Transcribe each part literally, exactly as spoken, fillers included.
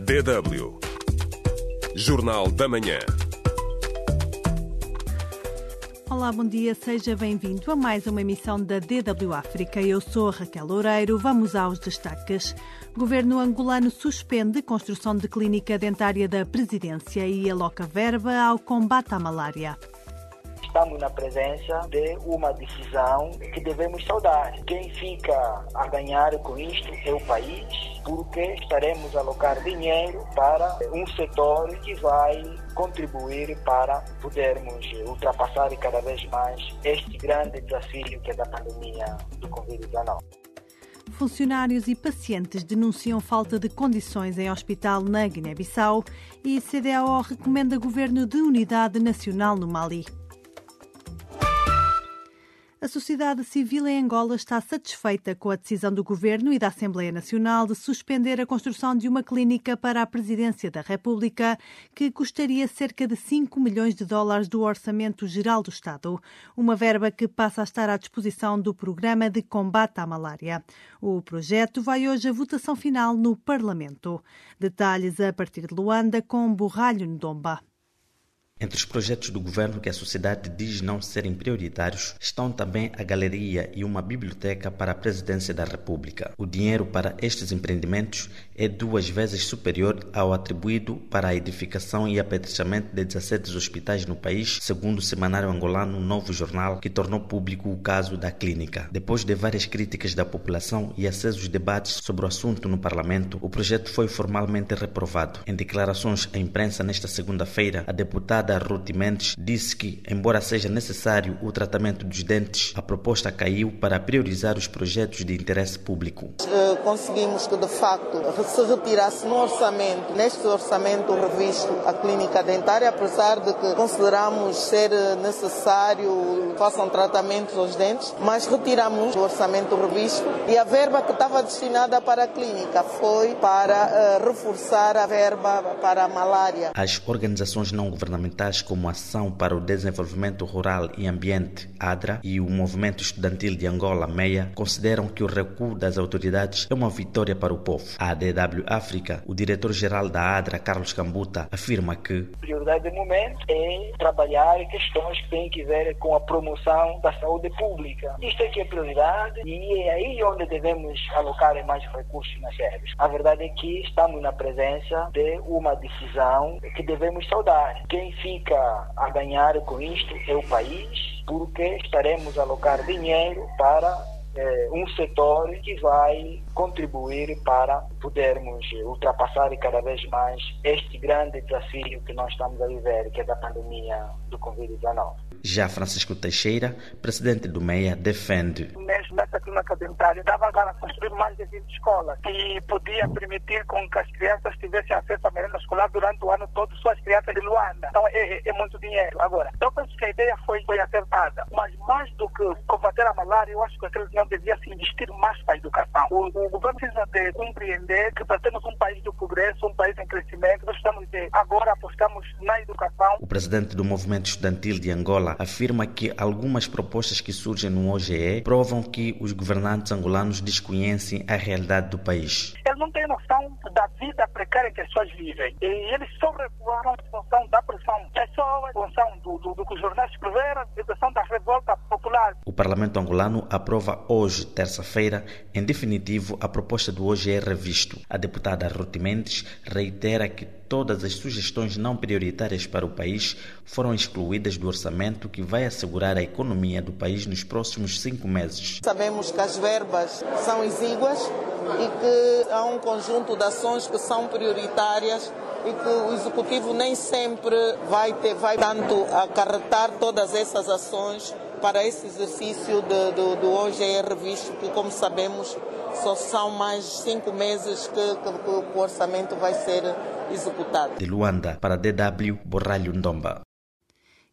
D W Jornal da Manhã. Olá, bom dia, seja bem-vindo a mais uma emissão da D W África. Eu sou a Raquel Loureiro. Vamos aos destaques. Governo angolano suspende construção de clínica dentária da presidência e aloca verba ao combate à malária. Estamos na presença de uma decisão que devemos saudar. Quem fica a ganhar com isto é o país, porque estaremos a alocar dinheiro para um setor que vai contribuir para podermos ultrapassar cada vez mais este grande desafio que é da pandemia do covid dezenove. Funcionários e pacientes denunciam falta de condições em hospital na Guiné-Bissau e C D A O recomenda governo de unidade nacional no Mali. A sociedade civil em Angola está satisfeita com a decisão do Governo e da Assembleia Nacional de suspender a construção de uma clínica para a Presidência da República, que custaria cerca de cinco milhões de dólares do Orçamento Geral do Estado, uma verba que passa a estar à disposição do Programa de Combate à Malária. O projeto vai hoje à votação final no Parlamento. Detalhes a partir de Luanda com Borralho Ndomba. Entre os projetos do governo que a sociedade diz não serem prioritários estão também a galeria e uma biblioteca para a Presidência da República. O dinheiro para estes empreendimentos é duas vezes superior ao atribuído para a edificação e apetrechamento de dezassete hospitais no país, segundo o semanário angolano Novo Jornal, que tornou público o caso da clínica. Depois de várias críticas da população e acesos debates sobre o assunto no Parlamento, o projeto foi formalmente reprovado. Em declarações à imprensa nesta segunda-feira, a deputada Ruth Mendes disse que, embora seja necessário o tratamento dos dentes, a proposta caiu para priorizar os projetos de interesse público. Conseguimos que, de facto, se retirasse no orçamento, neste orçamento revisto, a clínica dentária, apesar de que consideramos ser necessário que façam tratamentos aos dentes, mas retiramos o orçamento revisto e a verba que estava destinada para a clínica foi para uh, reforçar a verba para a malária. As organizações não governamentais como a Ação para o Desenvolvimento Rural e Ambiente, ADRA, e o Movimento Estudantil de Angola, MEIA, consideram que o recuo das autoridades é uma vitória para o povo. A D W África, o diretor-geral da ADRA, Carlos Cambuta, afirma que a prioridade do momento é trabalhar questões que têm que ver com a promoção da saúde pública. Isto é que é prioridade e é aí onde devemos alocar mais recursos financeiros. A verdade é que estamos na presença de uma decisão que devemos saudar. Quem fica a ganhar com isto é o país, porque estaremos a alocar dinheiro para eh, um setor que vai contribuir para podermos ultrapassar cada vez mais este grande desafio que nós estamos a viver, que é da pandemia do covid dezenove. Já Francisco Teixeira, presidente do MEIA, defende. Mesmo nessa clínica dentária, dava para construir mais de vinte escolas e podia permitir com que as crianças tivessem acesso à merenda escolar durante o ano todo, suas crianças de Luanda. Então é, é muito dinheiro. Agora, eu penso que a ideia foi, foi acertada, mas mais do que combater a malária, eu acho que aquele dinheiro devia se investir mais para a educação. O, o governo precisa de compreender que para termos um país do progresso, um país em crescimento, nós estamos de, agora apostamos na educação. O presidente do Movimento Estudantil de Angola afirma que algumas propostas que surgem no O G E provam que os governantes angolanos desconhecem a realidade do país. Eles não têm noção da vida precária que as pessoas vivem. E eles só recuaram em função da pressão. É só em função do, do, do que os jornais escreveram, em função da revolta popular. O Parlamento angolano aprova hoje, terça-feira, em definitivo, a proposta do O G E revisto. A deputada Ruth Mendes reitera que todas as sugestões não prioritárias para o país foram excluídas do orçamento que vai assegurar a economia do país nos próximos cinco meses. Sabemos que as verbas são exíguas e que há um conjunto de ações que são prioritárias e que o Executivo nem sempre vai ter, vai tanto acarretar todas essas ações para esse exercício de, do, do O G E revisto, que, como sabemos, só são mais cinco meses que, que, que o orçamento vai ser executado. De Luanda, para D W, Borralho Ndomba.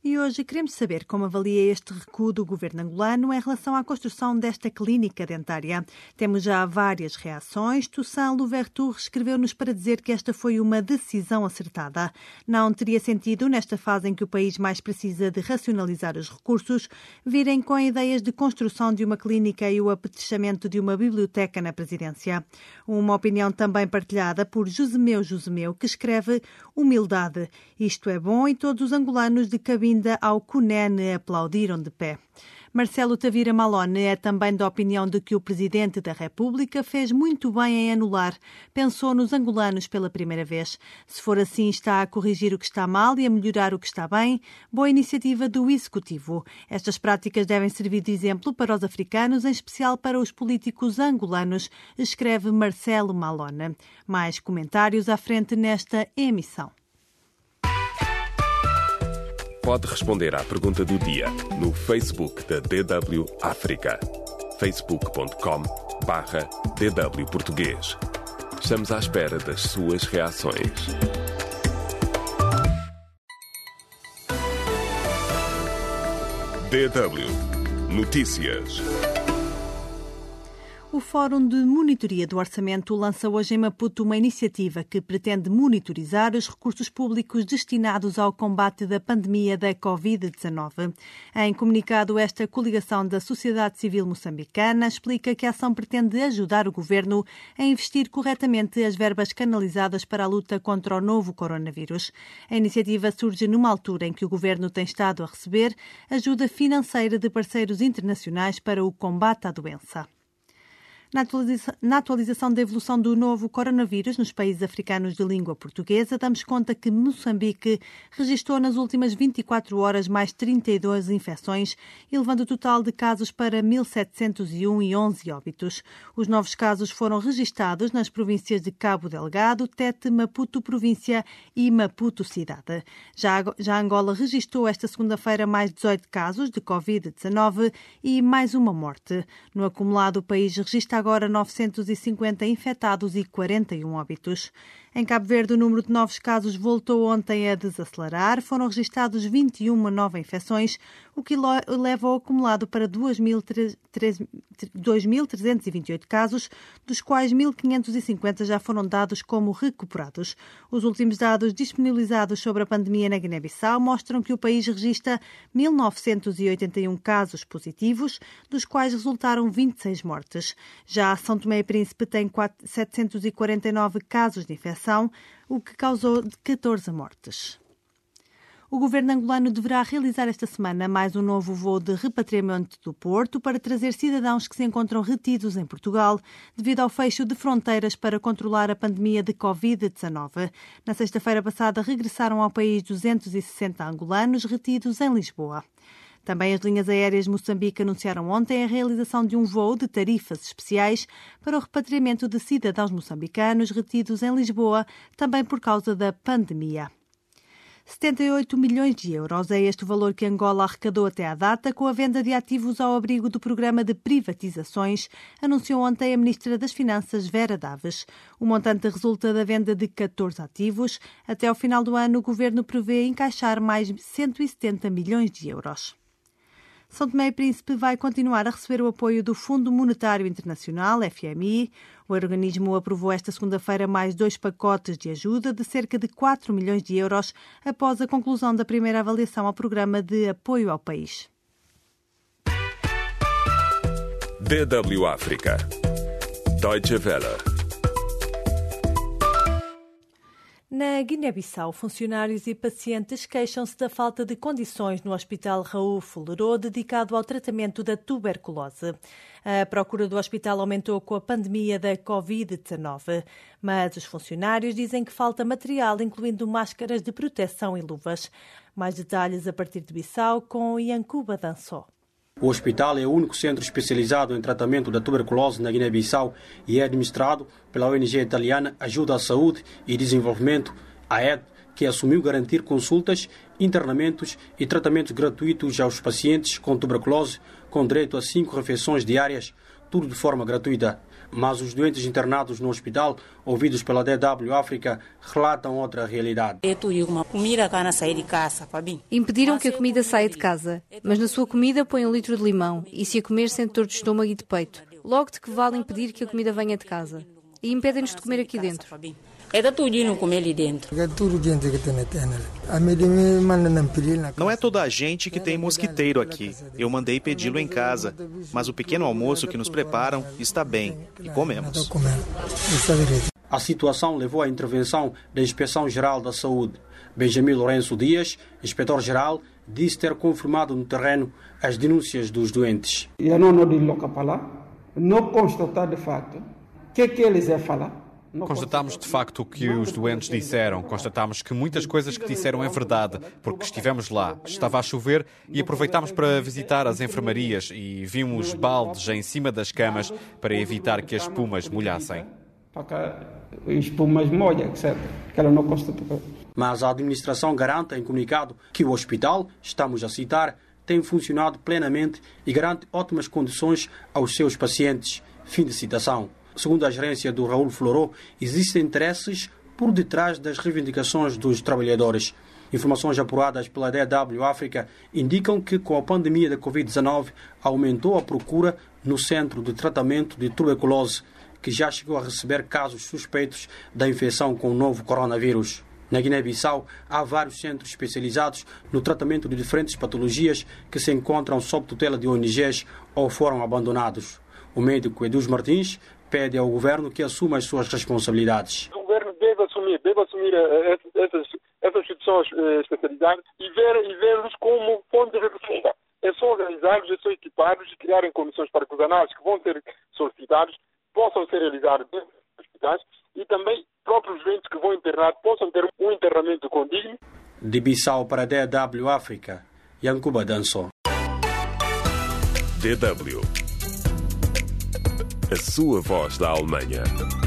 E hoje queremos saber como avalia este recuo do governo angolano em relação à construção desta clínica dentária. Temos já várias reações. Toussaint Louverture escreveu-nos para dizer que esta foi uma decisão acertada. Não teria sentido, nesta fase em que o país mais precisa de racionalizar os recursos, virem com ideias de construção de uma clínica e o apetrechamento de uma biblioteca na presidência. Uma opinião também partilhada por Josemeu Josemeu, que escreve: humildade. Isto é bom e todos os angolanos de cabine ao CUNEN aplaudiram de pé. Marcelo Tavira Malone é também da opinião de que o Presidente da República fez muito bem em anular. Pensou nos angolanos pela primeira vez. Se for assim, está a corrigir o que está mal e a melhorar o que está bem. Boa iniciativa do Executivo. Estas práticas devem servir de exemplo para os africanos, em especial para os políticos angolanos, escreve Marcelo Malone. Mais comentários à frente nesta emissão. Pode responder à pergunta do dia no Facebook da D W África. facebook ponto com barra D W Português. Estamos à espera das suas reações. D W Notícias. O Fórum de Monitoria do Orçamento lança hoje em Maputo uma iniciativa que pretende monitorizar os recursos públicos destinados ao combate da pandemia da covid dezanove. Em comunicado, esta coligação da sociedade civil moçambicana explica que a ação pretende ajudar o governo a investir corretamente as verbas canalizadas para a luta contra o novo coronavírus. A iniciativa surge numa altura em que o governo tem estado a receber ajuda financeira de parceiros internacionais para o combate à doença. Na, atualiza- na atualização da evolução do novo coronavírus nos países africanos de língua portuguesa, damos conta que Moçambique registrou nas últimas vinte e quatro horas mais trinta e duas infecções, elevando o total de casos para mil setecentos e um e onze óbitos. Os novos casos foram registados nas províncias de Cabo Delgado, Tete, Maputo Província e Maputo Cidade. Já, já Angola registrou esta segunda-feira mais dezoito casos de covid dezanove e mais uma morte. No acumulado, o país registra agora novecentos e cinquenta infectados e quarenta e um óbitos. Em Cabo Verde, o número de novos casos voltou ontem a desacelerar. Foram registados vinte e uma novas infecções, o que leva o acumulado para dois mil trezentos e vinte e oito casos, dos quais mil quinhentos e cinquenta já foram dados como recuperados. Os últimos dados disponibilizados sobre a pandemia na Guiné-Bissau mostram que o país registra mil novecentos e oitenta e um casos positivos, dos quais resultaram vinte e seis mortes. Já São Tomé e Príncipe tem setecentos e quarenta e nove casos de infecção, o que causou catorze mortes. O governo angolano deverá realizar esta semana mais um novo voo de repatriamento do Porto para trazer cidadãos que se encontram retidos em Portugal devido ao fecho de fronteiras para controlar a pandemia de covid dezanove. Na sexta-feira passada regressaram ao país duzentos e sessenta angolanos retidos em Lisboa. Também as linhas aéreas de Moçambique anunciaram ontem a realização de um voo de tarifas especiais para o repatriamento de cidadãos moçambicanos retidos em Lisboa, também por causa da pandemia. setenta e oito milhões de euros é este o valor que Angola arrecadou até à data com a venda de ativos ao abrigo do programa de privatizações, anunciou ontem a Ministra das Finanças, Vera Daves. O montante resulta da venda de catorze ativos. Até ao final do ano, o Governo prevê encaixar mais cento e setenta milhões de euros. São Tomé e Príncipe vai continuar a receber o apoio do Fundo Monetário Internacional, F M I. O organismo aprovou esta segunda-feira mais dois pacotes de ajuda de cerca de quatro milhões de euros após a conclusão da primeira avaliação ao programa de apoio ao país. D W África. Deutsche Welle. Na Guiné-Bissau, funcionários e pacientes queixam-se da falta de condições no Hospital Raul Fulerô, dedicado ao tratamento da tuberculose. A procura do hospital aumentou com a pandemia da covid dezanove, mas os funcionários dizem que falta material, incluindo máscaras de proteção e luvas. Mais detalhes a partir de Bissau com Yankuba Dançó. O hospital é o único centro especializado em tratamento da tuberculose na Guiné-Bissau e é administrado pela O N G italiana Ajuda à Saúde e Desenvolvimento, a A E D, que assumiu garantir consultas, internamentos e tratamentos gratuitos aos pacientes com tuberculose, com direito a cinco refeições diárias, tudo de forma gratuita. Mas os doentes internados no hospital, ouvidos pela D W África, relatam outra realidade. Impediram que a comida saia de casa, mas na sua comida põe um litro de limão e se a comer sente dor de estômago e de peito. Logo de que vale impedir que a comida venha de casa? E impedem-nos de comer aqui dentro. Não é toda a gente que tem mosquiteiro aqui. Eu mandei pedi-lo em casa, mas o pequeno almoço que nos preparam está bem e comemos. A situação levou à intervenção da Inspeção-Geral da Saúde. Benjamin Lourenço Dias, inspetor-geral, disse ter confirmado no terreno as denúncias dos doentes. Eu não não constatar de fato o que, que eles iam falar. Constatamos de facto o que os doentes disseram. Constatamos que muitas coisas que disseram é verdade, porque estivemos lá. Estava a chover e aproveitámos para visitar as enfermarias e vimos baldes em cima das camas para evitar que as espumas molhassem. Espumas molham, etcétera. Que ela não constatou. Mas a administração garante em comunicado que o hospital, estamos a citar, tem funcionado plenamente e garante ótimas condições aos seus pacientes. Fim de citação. Segundo a gerência do Raul Floró, existem interesses por detrás das reivindicações dos trabalhadores. Informações apuradas pela D W África indicam que com a pandemia da covid dezenove aumentou a procura no Centro de Tratamento de Tuberculose, que já chegou a receber casos suspeitos da infecção com o novo coronavírus. Na Guiné-Bissau, há vários centros especializados no tratamento de diferentes patologias que se encontram sob tutela de O N Gs ou foram abandonados. O médico Eduz Martins pede ao governo que assuma as suas responsabilidades. O governo deve assumir, deve assumir essas, essas instituições especializadas e ver, e vê-los como fonte de referência. É só organizá-los, é só equipá-los e criarem condições para que os análises que vão ser solicitados possam ser realizados dentro dos hospitais e também próprios doentes que vão internar possam ter um internamento condigno. De Bissau para a D W África, Yankuba Danso. D W. A sua voz da Alemanha.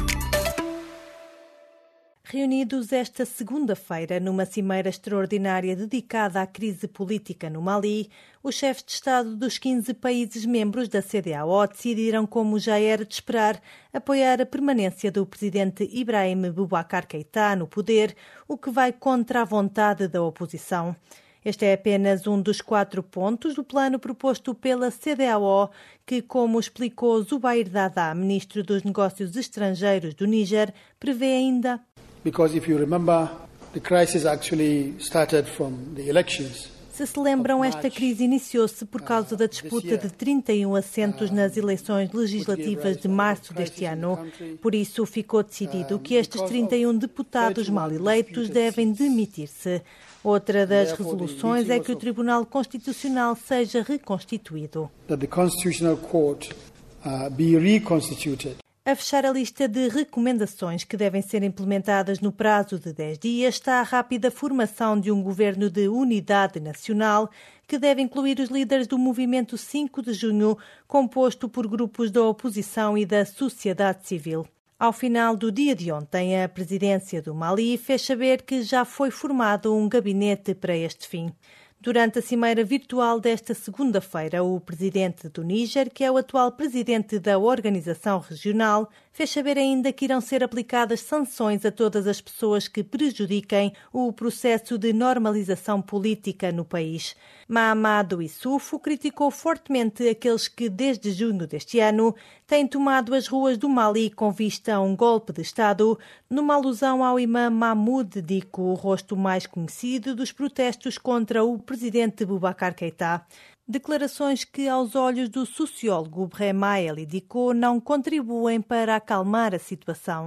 Reunidos esta segunda-feira numa cimeira extraordinária dedicada à crise política no Mali, os chefes de Estado dos quinze países membros da C D A O decidiram, como já era de esperar, apoiar a permanência do presidente Ibrahim Boubacar Keïta no poder, o que vai contra a vontade da oposição. Este é apenas um dos quatro pontos do plano proposto pela C D A O, que, como explicou Zubair Dada, ministro dos Negócios Estrangeiros do Níger, prevê ainda. Because if you remember, the crisis actually started from the elections. Se se lembram, esta crise iniciou-se por causa da disputa de trinta e um assentos nas eleições legislativas de março deste ano. Por isso, ficou decidido que estes trinta e um deputados mal eleitos devem demitir-se. Outra das resoluções é que o Tribunal Constitucional seja reconstituído. That the Constitutional Court uh, be reconstituted. A fechar a lista de recomendações que devem ser implementadas no prazo de dez dias está a rápida formação de um governo de unidade nacional que deve incluir os líderes do movimento cinco de junho, composto por grupos da oposição e da sociedade civil. Ao final do dia de ontem, a presidência do Mali fez saber que já foi formado um gabinete para este fim. Durante a cimeira virtual desta segunda-feira, o presidente do Níger, que é o atual presidente da organização regional, fez saber ainda que irão ser aplicadas sanções a todas as pessoas que prejudiquem o processo de normalização política no país. Mahamadou Issoufou criticou fortemente aqueles que, desde junho deste ano, têm tomado as ruas do Mali com vista a um golpe de Estado, numa alusão ao imã Mahmoud Dicko, o rosto mais conhecido dos protestos contra o presidente Boubacar Keïta. Declarações que, aos olhos do sociólogo Brema Eli Dicko, não contribuem para acalmar a situação.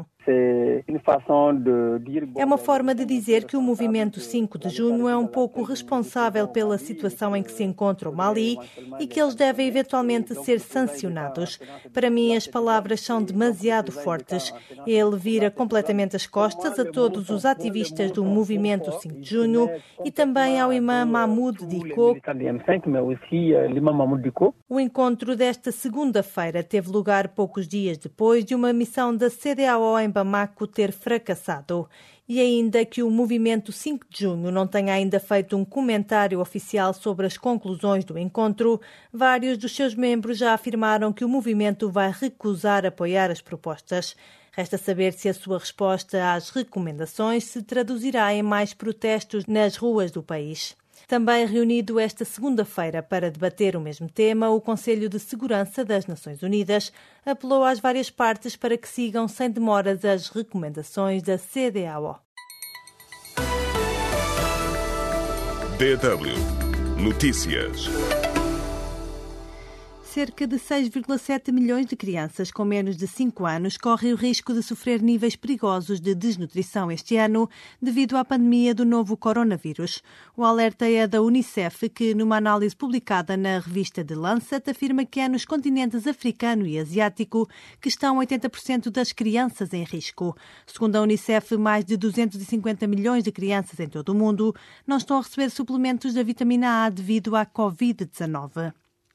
É uma forma de dizer que o movimento cinco de junho é um pouco responsável pela situação em que se encontra o Mali e que eles devem eventualmente ser sancionados. Para mim, as palavras são demasiado fortes. Ele vira completamente as costas a todos os ativistas do movimento cinco de junho e também ao imã Mahmoud Dicko. O encontro desta segunda-feira teve lugar poucos dias depois de uma missão da C D A O em Bamako ter fracassado. E ainda que o movimento cinco de junho não tenha ainda feito um comentário oficial sobre as conclusões do encontro, vários dos seus membros já afirmaram que o movimento vai recusar apoiar as propostas. Resta saber se a sua resposta às recomendações se traduzirá em mais protestos nas ruas do país. Também reunido esta segunda-feira para debater o mesmo tema, o Conselho de Segurança das Nações Unidas apelou às várias partes para que sigam sem demoras as recomendações da C D A O. D W Notícias. Cerca de seis vírgula sete milhões de crianças com menos de cinco anos correm o risco de sofrer níveis perigosos de desnutrição este ano devido à pandemia do novo coronavírus. O alerta é da Unicef, que, numa análise publicada na revista The Lancet, afirma que é nos continentes africano e asiático que estão oitenta por cento das crianças em risco. Segundo a Unicef, mais de duzentos e cinquenta milhões de crianças em todo o mundo não estão a receber suplementos da vitamina A devido à covid dezenove.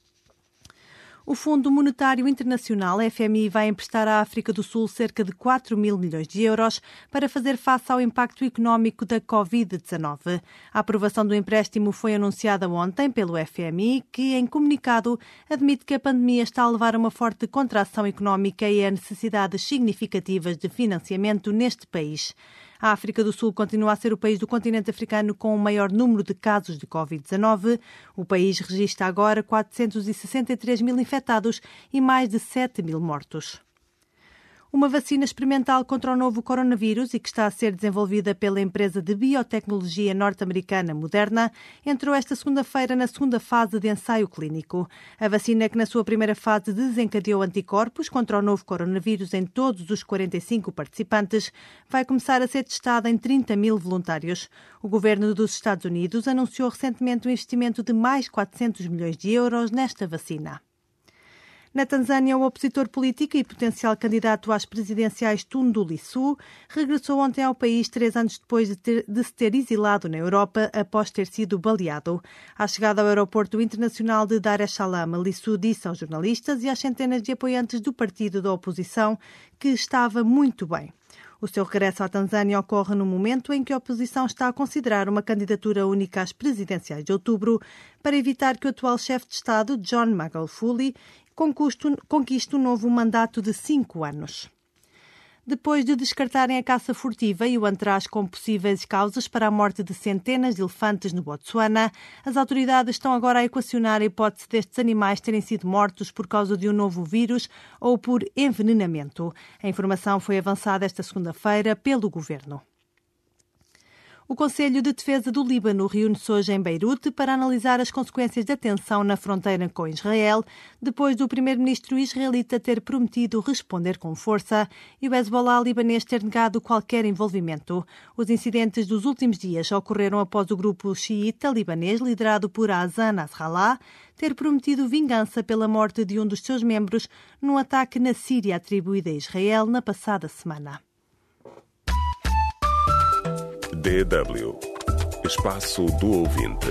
O Fundo Monetário Internacional, F M I, vai emprestar à África do Sul cerca de quatro mil milhões de euros para fazer face ao impacto económico da covid dezenove. A aprovação do empréstimo foi anunciada ontem pelo F M I, que, em comunicado, admite que a pandemia está a levar a uma forte contração económica e a necessidades significativas de financiamento neste país. A África do Sul continua a ser o país do continente africano com o maior número de casos de covid dezenove. O país registra agora quatrocentos e sessenta e três mil infectados e mais de sete mil mortos. Uma vacina experimental contra o novo coronavírus e que está a ser desenvolvida pela empresa de biotecnologia norte-americana Moderna entrou esta segunda-feira na segunda fase de ensaio clínico. A vacina, que na sua primeira fase desencadeou anticorpos contra o novo coronavírus em todos os quarenta e cinco participantes, vai começar a ser testada em trinta mil voluntários. O governo dos Estados Unidos anunciou recentemente um investimento de mais quatrocentos milhões de euros nesta vacina. Na Tanzânia, o opositor político e potencial candidato às presidenciais Tundu Lissu regressou ontem ao país três anos depois de, ter, de se ter exilado na Europa após ter sido baleado. À chegada ao aeroporto internacional de Dar es Salaam, Lissu disse aos jornalistas e às centenas de apoiantes do partido da oposição que estava muito bem. O seu regresso à Tanzânia ocorre no momento em que a oposição está a considerar uma candidatura única às presidenciais de outubro para evitar que o atual chefe de Estado, John Magufuli, conquiste um novo mandato de cinco anos. Depois de descartarem a caça furtiva e o antraz como possíveis causas para a morte de centenas de elefantes no Botsuana, as autoridades estão agora a equacionar a hipótese destes animais terem sido mortos por causa de um novo vírus ou por envenenamento. A informação foi avançada esta segunda-feira pelo governo. O Conselho de Defesa do Líbano reúne-se hoje em Beirute para analisar as consequências da tensão na fronteira com Israel, depois do primeiro-ministro israelita ter prometido responder com força e o Hezbollah libanês ter negado qualquer envolvimento. Os incidentes dos últimos dias ocorreram após o grupo xiita libanês, liderado por Hassan Nasrallah, ter prometido vingança pela morte de um dos seus membros num ataque na Síria atribuído a Israel na passada semana. D W Espaço do Ouvinte.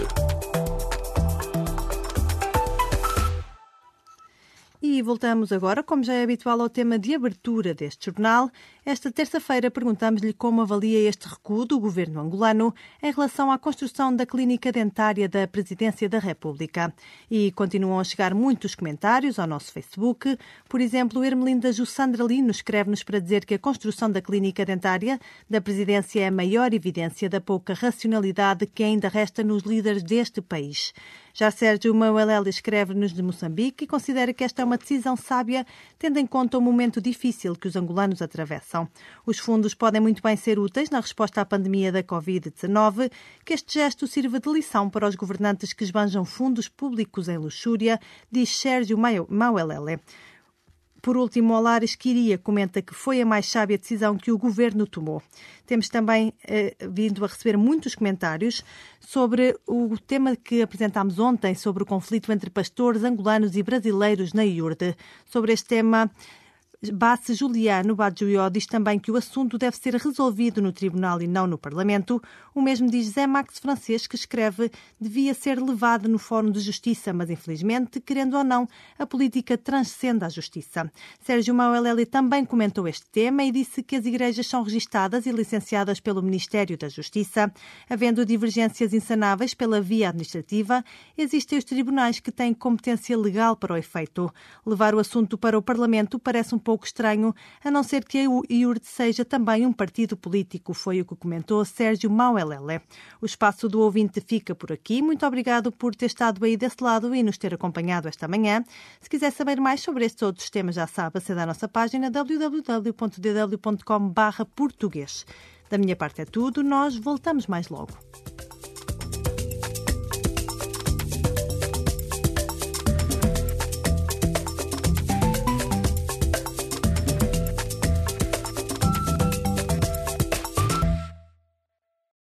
E voltamos agora, como já é habitual, ao tema de abertura deste jornal. Esta terça-feira perguntamos-lhe como avalia este recuo do governo angolano em relação à construção da clínica dentária da Presidência da República. E continuam a chegar muitos comentários ao nosso Facebook. Por exemplo, Ermelinda Jussandra Lino escreve-nos para dizer que a construção da clínica dentária da Presidência é a maior evidência da pouca racionalidade que ainda resta nos líderes deste país. Já Sérgio Mauelel escreve-nos de Moçambique e considera que esta é uma decisão sábia, tendo em conta o momento difícil que os angolanos atravessam. Os fundos podem muito bem ser úteis na resposta à pandemia da covid dezenove, que este gesto sirva de lição para os governantes que esbanjam fundos públicos em luxúria, diz Sérgio Mauelele. Por último, Olares Quiria comenta que foi a mais sábia decisão que o governo tomou. Temos também eh, vindo a receber muitos comentários sobre o tema que apresentámos ontem, sobre o conflito entre pastores angolanos e brasileiros na I U R D. Sobre este tema, Basse Juliano Badjoió diz também que o assunto deve ser resolvido no Tribunal e não no Parlamento. O mesmo diz Zé Max Francês, que escreve: devia ser levado no Fórum de Justiça, mas infelizmente, querendo ou não, a política transcende a justiça. Sérgio Mauelele também comentou este tema e disse que as igrejas são registadas e licenciadas pelo Ministério da Justiça. Havendo divergências insanáveis pela via administrativa, existem os tribunais que têm competência legal para o efeito. Levar o assunto para o Parlamento parece um pouco estranho, a não ser que a I U R D seja também um partido político, foi o que comentou Sérgio Mauelele. O espaço do ouvinte fica por aqui. Muito obrigado por ter estado aí desse lado e nos ter acompanhado esta manhã. Se quiser saber mais sobre estes outros temas, já sabe, acede à nossa página w w w ponto d w ponto com barra português. Da minha parte é tudo, nós voltamos mais logo.